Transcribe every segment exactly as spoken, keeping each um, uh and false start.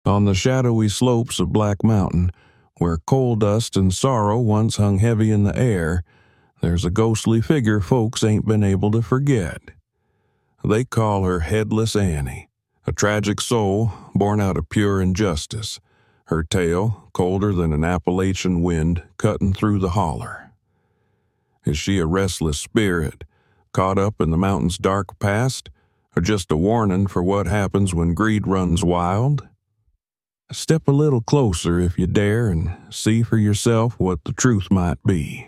On the shadowy slopes of Black Mountain, where coal dust and sorrow once hung heavy in the air, there's a ghostly figure folks ain't been able to forget. They call her Headless Annie, a tragic soul born out of pure injustice, her tale colder than an Appalachian wind cutting through the holler. Is she a restless spirit, caught up in the mountain's dark past, or just a warning for what happens when greed runs wild? Step a little closer if you dare and see for yourself what the truth might be.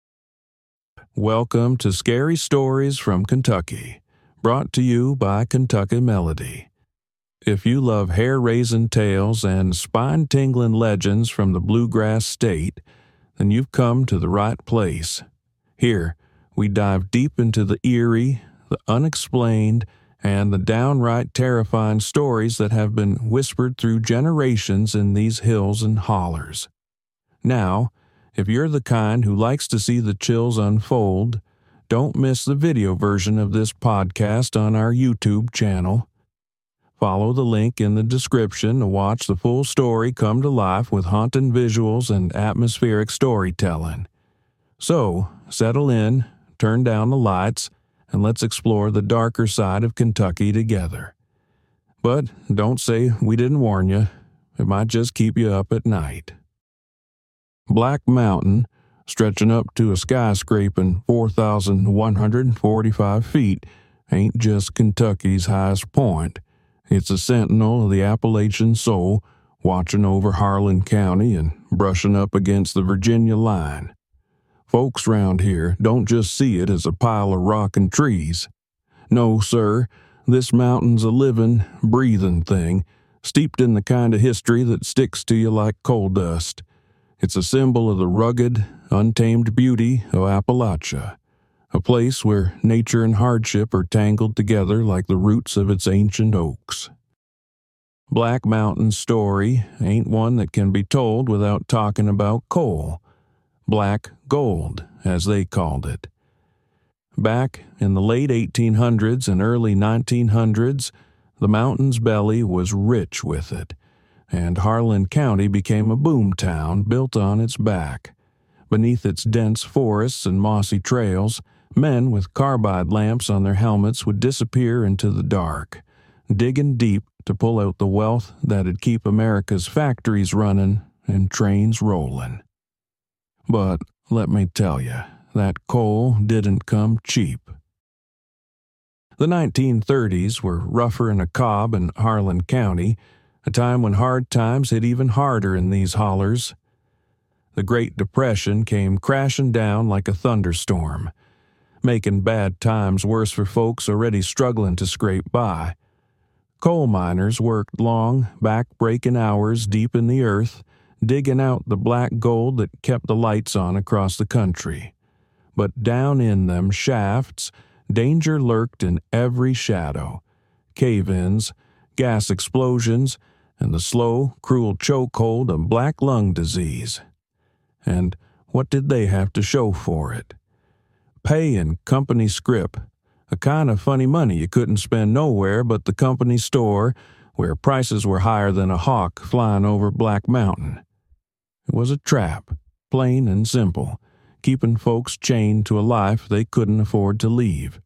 Welcome to Scary Stories from Kentucky, brought to you by Kentucky Melody. If you love hair-raising tales and spine-tingling legends from the Bluegrass State, then you've come to the right place. Here, we dive deep into the eerie, the unexplained, and the downright terrifying stories that have been whispered through generations in these hills and hollers. Now, if you're the kind who likes to see the chills unfold, don't miss the video version of this podcast on our YouTube channel. Follow the link in the description to watch the full story come to life with haunting visuals and atmospheric storytelling. So, settle in, turn down the lights, and let's explore the darker side of Kentucky together. But don't say we didn't warn you. It might just keep you up at night. Black Mountain, stretching up to a skyscraping four thousand one hundred forty-five feet, ain't just Kentucky's highest point. It's a sentinel of the Appalachian soul, watching over Harlan County and brushing up against the Virginia line. Folks round here don't just see it as a pile of rock and trees. No, sir, this mountain's a living, breathing thing, steeped in the kind of history that sticks to you like coal dust. It's a symbol of the rugged, untamed beauty of Appalachia, a place where nature and hardship are tangled together like the roots of its ancient oaks. Black Mountain's story ain't one that can be told without talking about coal. Black gold, as they called it. Back in the late eighteen hundreds and early nineteen hundreds, the mountain's belly was rich with it, and Harlan County became a boom town built on its back. Beneath its dense forests and mossy trails, men with carbide lamps on their helmets would disappear into the dark, digging deep to pull out the wealth that'd keep America's factories running and trains rolling. But let me tell you, that coal didn't come cheap. The nineteen thirties were rougher in a cob in Harlan County, a time when hard times hit even harder in these hollers. The Great Depression came crashing down like a thunderstorm, making bad times worse for folks already struggling to scrape by. Coal miners worked long, back-breaking hours deep in the earth, digging out the black gold that kept the lights on across the country. But down in them shafts, danger lurked in every shadow. Cave-ins, gas explosions, and the slow, cruel chokehold of black lung disease. And what did they have to show for it? Pay in company scrip, a kind of funny money you couldn't spend nowhere but the company store, where prices were higher than a hawk flying over Black Mountain. It was a trap, plain and simple, keeping folks chained to a life they couldn't afford to leave.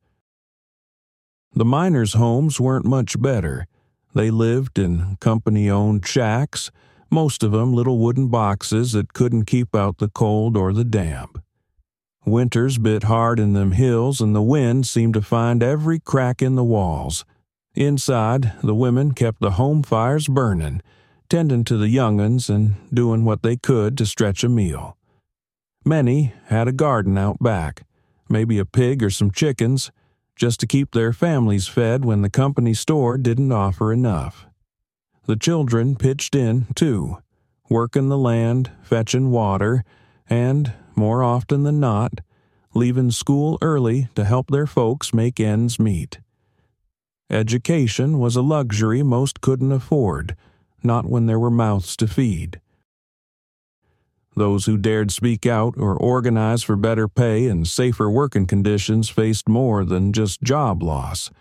The miners' homes weren't much better. They lived in company-owned shacks, most of them little wooden boxes that couldn't keep out the cold or the damp. Winters bit hard in them hills, and the wind seemed to find every crack in the walls. Inside, the women kept the home fires burning, tending to the young'uns and doing what they could to stretch a meal. Many had a garden out back, maybe a pig or some chickens, just to keep their families fed when the company store didn't offer enough. The children pitched in, too, working the land, fetching water, and, more often than not, leaving school early to help their folks make ends meet. Education was a luxury most couldn't afford, not when there were mouths to feed. Those who dared speak out or organize for better pay and safer working conditions faced more than just job loss.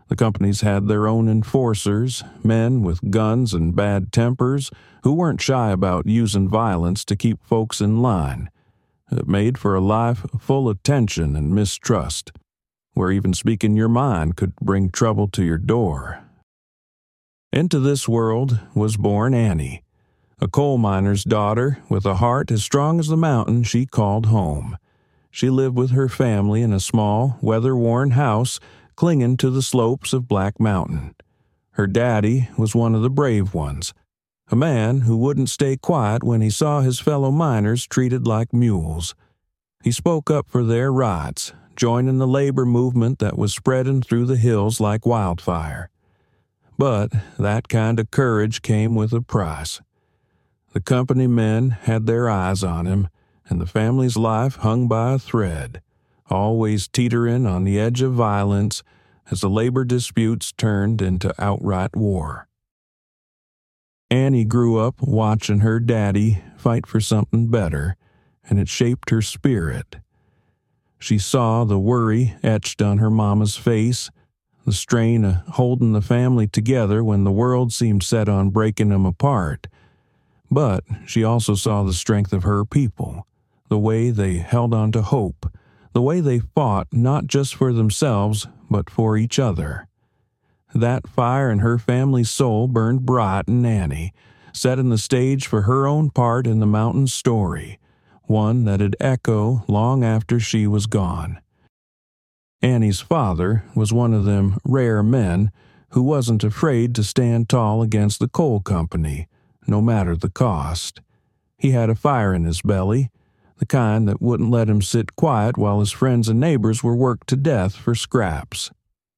The companies had their own enforcers, men with guns and bad tempers who weren't shy about using violence to keep folks in line. It made for a life full of tension and mistrust, where even speaking your mind could bring trouble to your door. Into this world was born Annie, a coal miner's daughter with a heart as strong as the mountain she called home. She lived with her family in a small, weather-worn house clinging to the slopes of Black Mountain. Her daddy was one of the brave ones, a man who wouldn't stay quiet when he saw his fellow miners treated like mules. He spoke up for their rights, joining the labor movement that was spreading through the hills like wildfire. But that kind of courage came with a price. The company men had their eyes on him, and the family's life hung by a thread, always teetering on the edge of violence as the labor disputes turned into outright war. Annie grew up watching her daddy fight for something better, and it shaped her spirit. She saw the worry etched on her mama's face, the strain of holding the family together when the world seemed set on breaking them apart. But she also saw the strength of her people, the way they held on to hope, the way they fought not just for themselves, but for each other. That fire in her family's soul burned bright in Annie, setting the stage for her own part in the mountain story, one that'd echo long after she was gone. Annie's father was one of them rare men who wasn't afraid to stand tall against the coal company, no matter the cost. He had a fire in his belly, the kind that wouldn't let him sit quiet while his friends and neighbors were worked to death for scraps.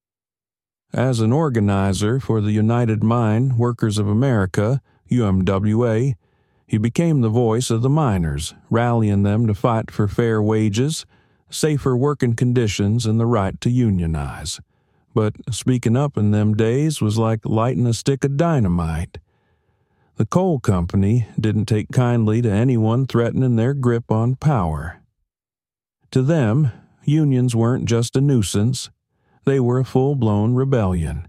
As an organizer for the United Mine Workers of America, U M W A, he became the voice of the miners, rallying them to fight for fair wages, safer working conditions, and the right to unionize. But speaking up in them days was like lighting a stick of dynamite. The coal company didn't take kindly to anyone threatening their grip on power. To them, unions weren't just a nuisance, they were a full-blown rebellion.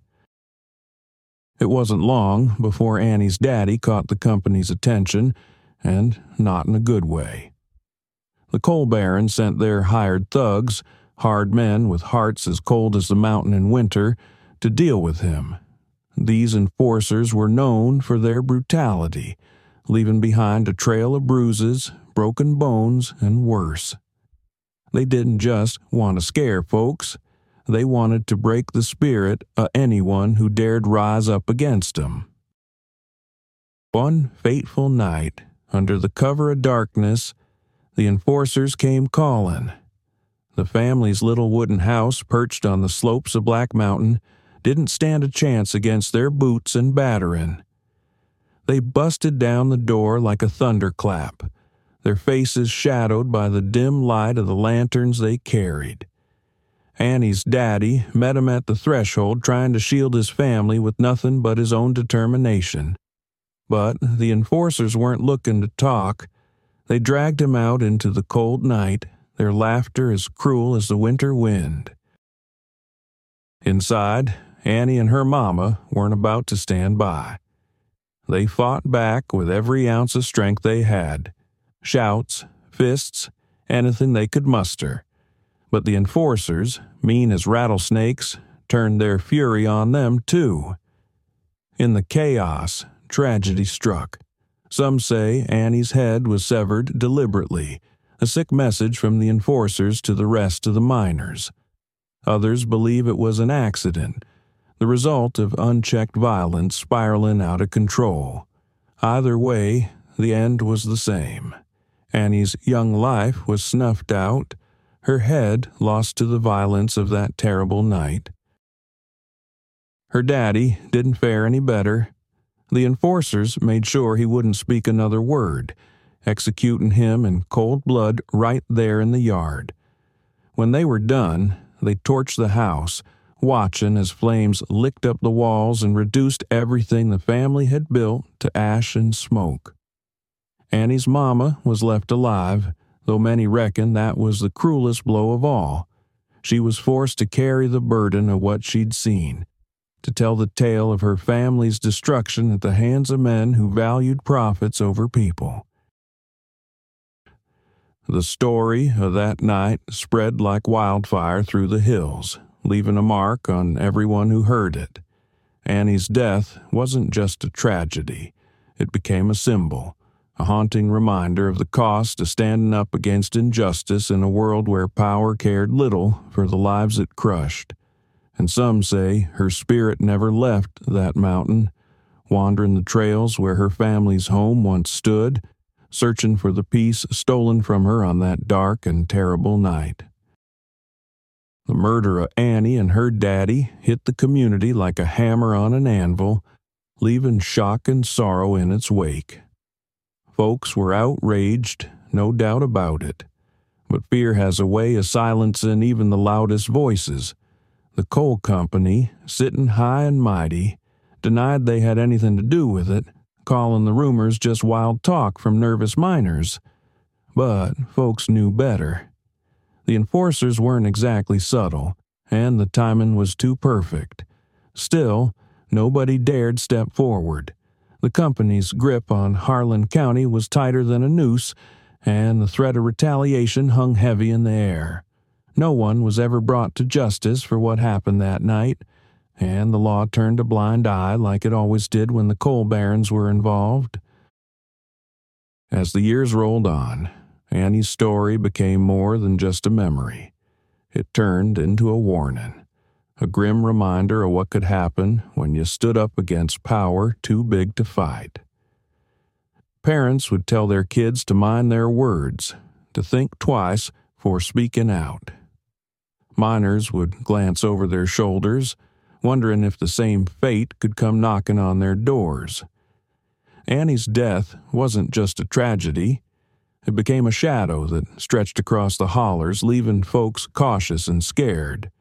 It wasn't long before Annie's daddy caught the company's attention, and not in a good way. The coal barons sent their hired thugs, hard men with hearts as cold as the mountain in winter, to deal with him. These enforcers were known for their brutality, leaving behind a trail of bruises, broken bones, and worse. They didn't just want to scare folks. They wanted to break the spirit of anyone who dared rise up against them. One fateful night, under the cover of darkness, the enforcers came calling. The family's little wooden house perched on the slopes of Black Mountain didn't stand a chance against their boots and battering. They busted down the door like a thunderclap, their faces shadowed by the dim light of the lanterns they carried. Annie's daddy met him at the threshold trying to shield his family with nothing but his own determination. But the enforcers weren't looking to talk. They dragged him out into the cold night, their laughter as cruel as the winter wind. Inside, Annie and her mama weren't about to stand by. They fought back with every ounce of strength they had. Shouts, fists, anything they could muster. But the enforcers, mean as rattlesnakes, turned their fury on them too. In the chaos, tragedy struck. Some say Annie's head was severed deliberately, a sick message from the enforcers to the rest of the miners. Others believe it was an accident, the result of unchecked violence spiraling out of control. Either way, the end was the same. Annie's young life was snuffed out, her head lost to the violence of that terrible night. Her daddy didn't fare any better. The enforcers made sure he wouldn't speak another word, executing him in cold blood right there in the yard. When they were done, they torched the house, watching as flames licked up the walls and reduced everything the family had built to ash and smoke. Annie's mama was left alive, though many reckon that was the cruelest blow of all. she was forced to carry the burden of what she'd seen, to tell the tale of her family's destruction at the hands of men who valued profits over people. The story of that night spread like wildfire through the hills, leaving a mark on everyone who heard it. Annie's death wasn't just a tragedy. It became a symbol, a haunting reminder of the cost of standing up against injustice in a world where power cared little for the lives it crushed. And some say her spirit never left that mountain, wandering the trails where her family's home once stood, searching for the peace stolen from her on that dark and terrible night. The murder of Annie and her daddy hit the community like a hammer on an anvil, leaving shock and sorrow in its wake. Folks were outraged, no doubt about it, but fear has a way of silencing even the loudest voices. The coal company, sitting high and mighty, denied they had anything to do with it, calling the rumors just wild talk from nervous miners. But folks knew better. The enforcers weren't exactly subtle, and the timing was too perfect. Still, nobody dared step forward. The company's grip on Harlan County was tighter than a noose, and the threat of retaliation hung heavy in the air. No one was ever brought to justice for what happened that night, and the law turned a blind eye like it always did when the coal barons were involved. As the years rolled on, Annie's story became more than just a memory. It turned into a warning, a grim reminder of what could happen when you stood up against power too big to fight. Parents would tell their kids to mind their words, to think twice before speaking out. Miners would glance over their shoulders, wondering if the same fate could come knocking on their doors. Annie's death wasn't just a tragedy. It became a shadow that stretched across the hollers, leaving folks cautious and scared.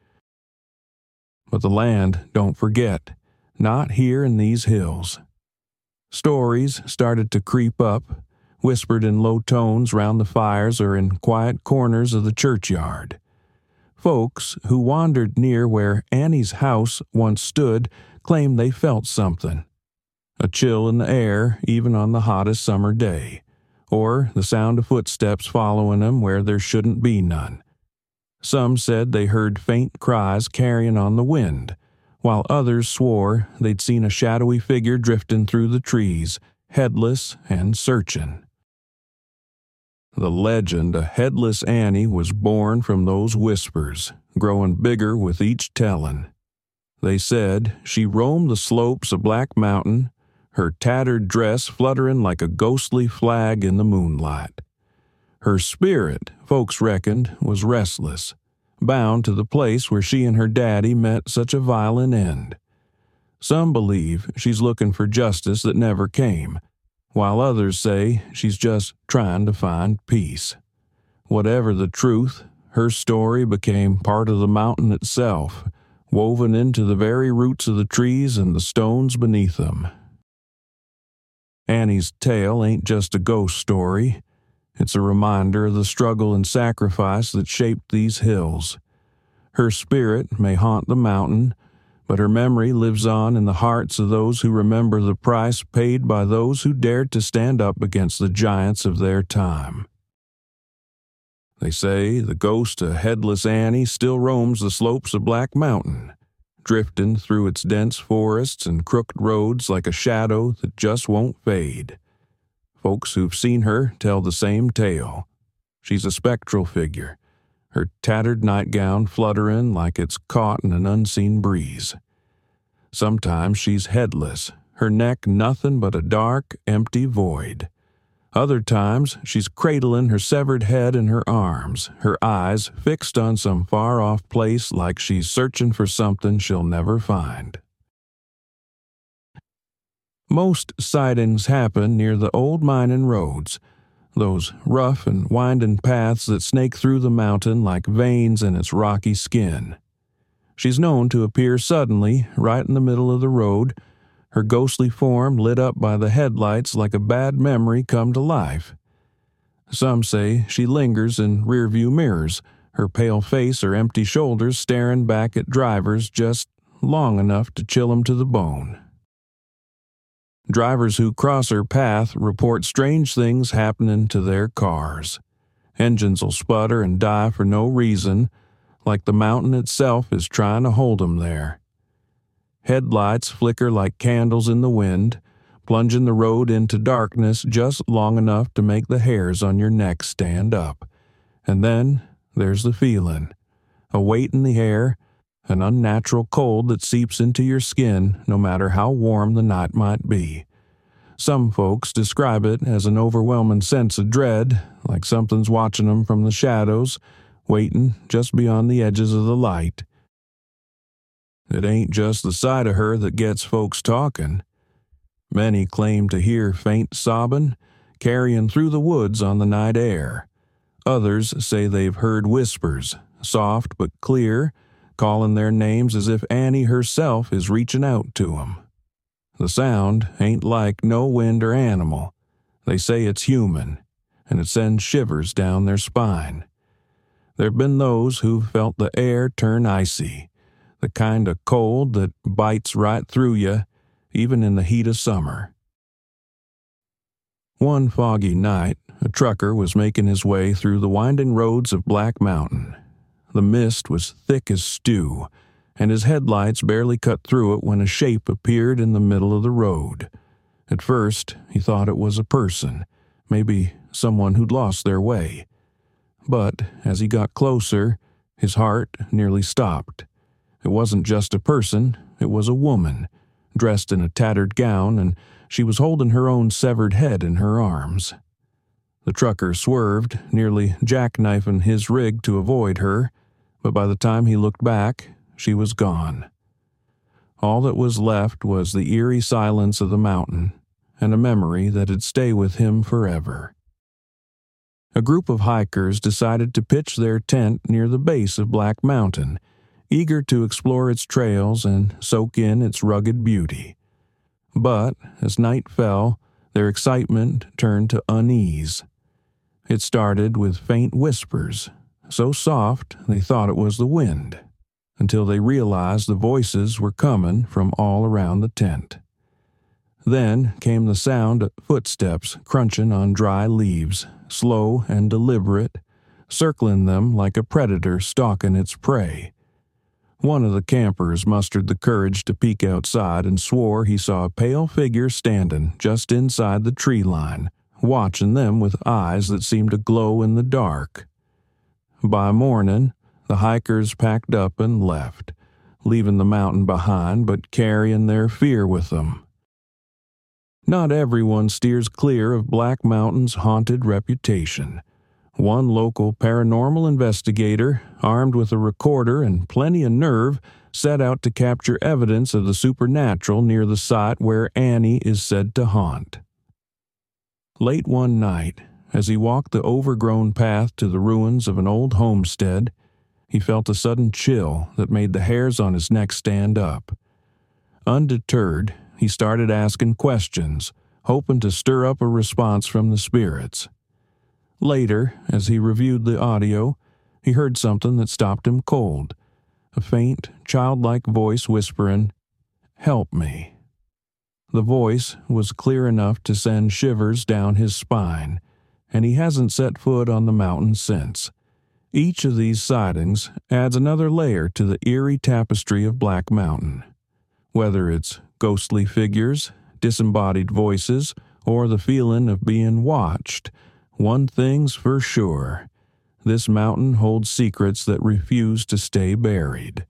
But the land don't forget, not here in these hills. Stories started to creep up, whispered in low tones round the fires or in quiet corners of the churchyard. Folks who wandered near where Annie's house once stood claimed they felt something. A chill in the air even on the hottest summer day, or the sound of footsteps following them where there shouldn't be none. Some said they heard faint cries carrying on the wind, while others swore they'd seen a shadowy figure drifting through the trees, headless and searching. The legend of Headless Annie was born from those whispers, growing bigger with each telling. They said she roamed the slopes of Black Mountain, her tattered dress fluttering like a ghostly flag in the moonlight. Her spirit, folks reckoned, was restless, bound to the place where she and her daddy met such a violent end. Some believe she's looking for justice that never came, while others say she's just trying to find peace. Whatever the truth, her story became part of the mountain itself, woven into the very roots of the trees and the stones beneath them. Annie's tale ain't just a ghost story. It's a reminder of the struggle and sacrifice that shaped these hills. Her spirit may haunt the mountain, but her memory lives on in the hearts of those who remember the price paid by those who dared to stand up against the giants of their time. They say the ghost of Headless Annie still roams the slopes of Black Mountain, drifting through its dense forests and crooked roads like a shadow that just won't fade. Folks who've seen her tell the same tale. She's a spectral figure, her tattered nightgown fluttering like it's caught in an unseen breeze. Sometimes she's headless, her neck nothing but a dark, empty void. Other times she's cradling her severed head in her arms, her eyes fixed on some far-off place like she's searching for something she'll never find. Most sightings happen near the old mining roads, those rough and winding paths that snake through the mountain like veins in its rocky skin. She's known to appear suddenly right in the middle of the road, her ghostly form lit up by the headlights like a bad memory come to life. Some say she lingers in rearview mirrors, her pale face or empty shoulders staring back at drivers just long enough to chill 'em to the bone. Drivers who cross her path report strange things happening to their cars. Engines will sputter and die for no reason, like the mountain itself is trying to hold 'em there. Headlights flicker like candles in the wind, plunging the road into darkness just long enough to make the hairs on your neck stand up. And then there's the feeling, a weight in the air, an unnatural cold that seeps into your skin no matter how warm the night might be. Some folks describe it as an overwhelming sense of dread, like something's watching them from the shadows, waiting just beyond the edges of the light. It ain't just the sight of her that gets folks talking. Many claim to hear faint sobbing, carrying through the woods on the night air. Others say they've heard whispers, soft but clear, calling their names as if Annie herself is reaching out to 'em. The sound ain't like no wind or animal. They say it's human, and it sends shivers down their spine. There've been those who've felt the air turn icy, the kind of cold that bites right through you, even in the heat of summer. One foggy night, a trucker was making his way through the winding roads of Black Mountain. The mist was thick as stew, and his headlights barely cut through it when a shape appeared in the middle of the road. At first, he thought it was a person, maybe someone who'd lost their way. But as he got closer, his heart nearly stopped. It wasn't just a person, it was a woman, dressed in a tattered gown, and she was holding her own severed head in her arms. The trucker swerved, nearly jackknifing his rig to avoid her, but by the time he looked back, she was gone. All that was left was the eerie silence of the mountain, and a memory that'd stay with him forever. A group of hikers decided to pitch their tent near the base of Black Mountain, eager to explore its trails and soak in its rugged beauty. But as night fell, their excitement turned to unease. It started with faint whispers, so soft they thought it was the wind, until they realized the voices were coming from all around the tent. Then came the sound of footsteps crunching on dry leaves, slow and deliberate, circling them like a predator stalking its prey. One of the campers mustered the courage to peek outside and swore he saw a pale figure standing just inside the tree line, watching them with eyes that seemed to glow in the dark. By morning, the hikers packed up and left, leaving the mountain behind but carrying their fear with them. Not everyone steers clear of Black Mountain's haunted reputation. One local paranormal investigator, armed with a recorder and plenty of nerve, set out to capture evidence of the supernatural near the site where Annie is said to haunt. Late one night, as he walked the overgrown path to the ruins of an old homestead, he felt a sudden chill that made the hairs on his neck stand up. Undeterred, he started asking questions, hoping to stir up a response from the spirits. Later, as he reviewed the audio, he heard something that stopped him cold, a faint, childlike voice whispering, "Help me." The voice was clear enough to send shivers down his spine, and he hasn't set foot on the mountain since. Each of these sightings adds another layer to the eerie tapestry of Black Mountain. Whether it's ghostly figures, disembodied voices, or the feeling of being watched, one thing's for sure: this mountain holds secrets that refuse to stay buried.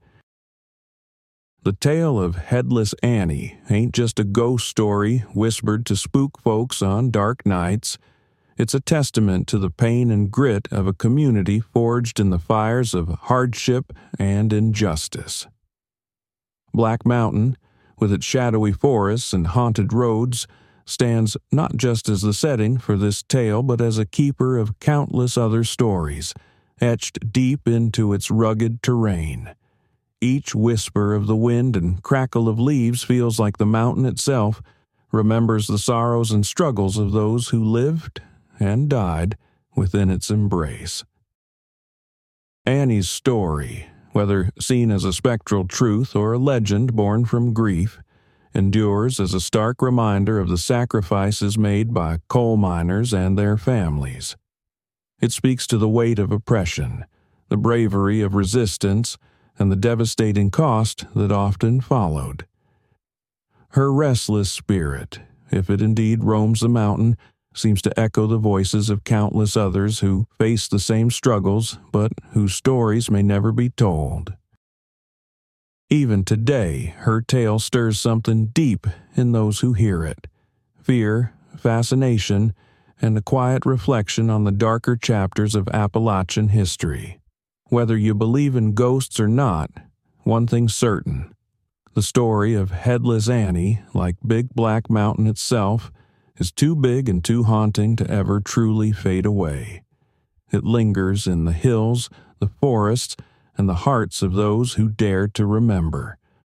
The tale of Headless Annie ain't just a ghost story whispered to spook folks on dark nights. It's a testament to the pain and grit of a community forged in the fires of hardship and injustice. Black Mountain, with its shadowy forests and haunted roads, stands not just as the setting for this tale but as a keeper of countless other stories, etched deep into its rugged terrain. Each whisper of the wind and crackle of leaves feels like the mountain itself remembers the sorrows and struggles of those who lived and died within its embrace. Annie's story, whether seen as a spectral truth or a legend born from grief, endures as a stark reminder of the sacrifices made by coal miners and their families. It speaks to the weight of oppression, the bravery of resistance, and the devastating cost that often followed. Her restless spirit, if it indeed roams the mountain, seems to echo the voices of countless others who face the same struggles but whose stories may never be told. Even today, her tale stirs something deep in those who hear it: fear, fascination, and a quiet reflection on the darker chapters of Appalachian history. Whether you believe in ghosts or not, one thing's certain: the story of Headless Annie, like Big Black Mountain itself, is too big and too haunting to ever truly fade away. It lingers in the hills, the forests, and the hearts of those who dare to remember.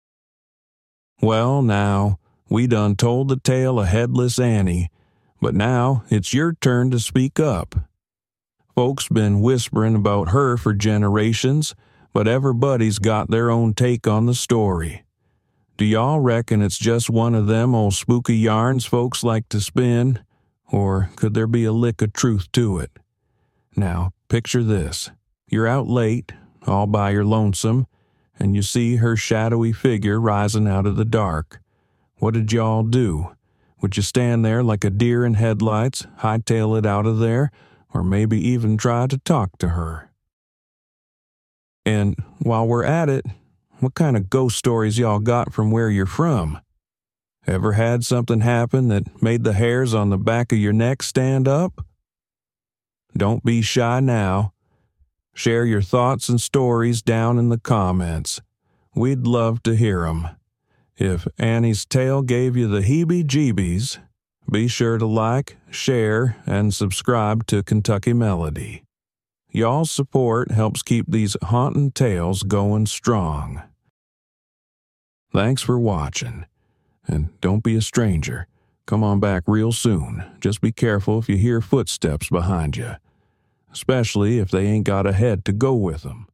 Well, now, we done told the tale of Headless Annie, but now it's your turn to speak up. Folks been whispering about her for generations, but everybody's got their own take on the story. Do y'all reckon it's just one of them old spooky yarns folks like to spin, or could there be a lick of truth to it? Now, picture this. You're out late, all by your lonesome, and you see her shadowy figure rising out of the dark. What did y'all do? Would you stand there like a deer in headlights, hightail it out of there, or maybe even try to talk to her? And while we're at it, what kind of ghost stories y'all got from where you're from? Ever had something happen that made the hairs on the back of your neck stand up? Don't be shy now. Share your thoughts and stories down in the comments. We'd love to hear 'em. If Annie's tale gave you the heebie-jeebies, be sure to like, share, and subscribe to Kentucky Melody. Y'all's support helps keep these haunting tales going strong. Thanks for watching. And don't be a stranger. Come on back real soon. Just be careful if you hear footsteps behind you, especially if they ain't got a head to go with them.